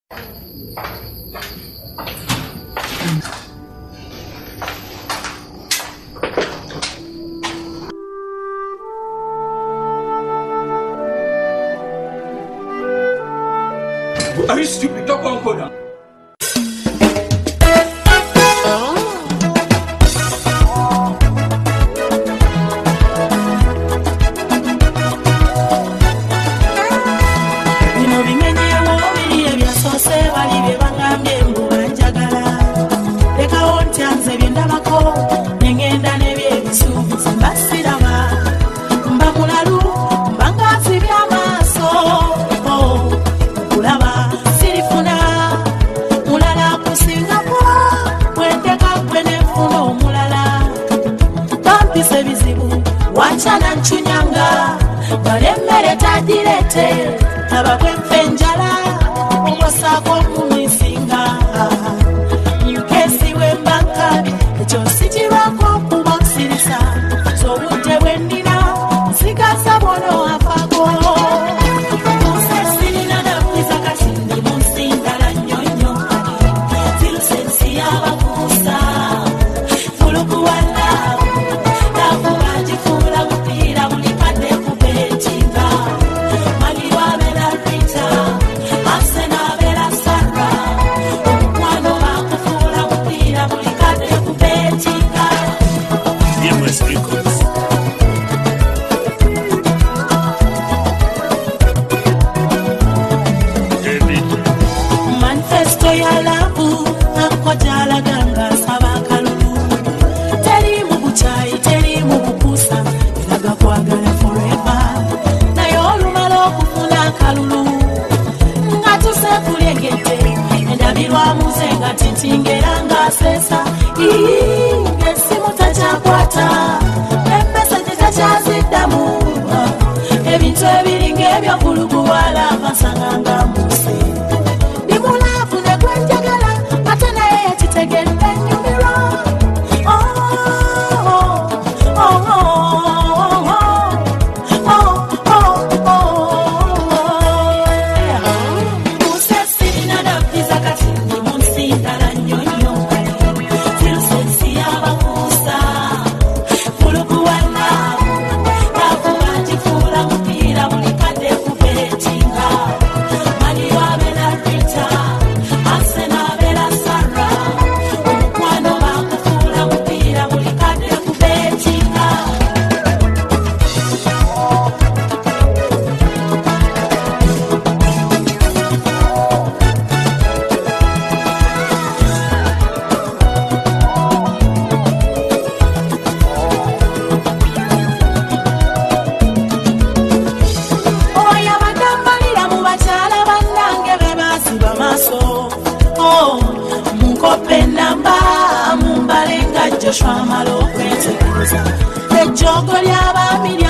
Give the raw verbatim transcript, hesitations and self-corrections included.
Are you stupid? Don't go and go down. Wachana nchunyanga balemmere tadirete abakwe mfenjala obosako kumisinga nyukesi wembaka ekyo sikirwako kubasirisa so budde bwendina sigasa bono afako musesirina nakuza kasindi munsindala nnyonnyo zirusensi yabakuusa fulukuwala manifesto ya labu akojala ganga sabakalu teri mubuchai teri mubukusa ilaga kwagala forever nayo olumalo okufuna kalulu nga tusekulengete endabirwa muzenga tintingera nga sesa esimu tachakwata empesa tetachaziddamu ebintu ebiringa ebyokuluguwala basanga nga muse bimulafu negwenjagala ate naye yakitegedde nyumira musesirina nafiza kati ndi munsindala nnyonnyo zirusensi yabakuusa fulukuwala nakuba ntifuula mupiira buli kadde kubetinga maliyo abera rita asena abera sara omukwano bakufuula mupiira buli kadde kubetinga oyo abadambalira mu bakyala bannange be baasiba maaso munkope namba mumbale nga joshua amala okwetegereza ejjogo ly'abaami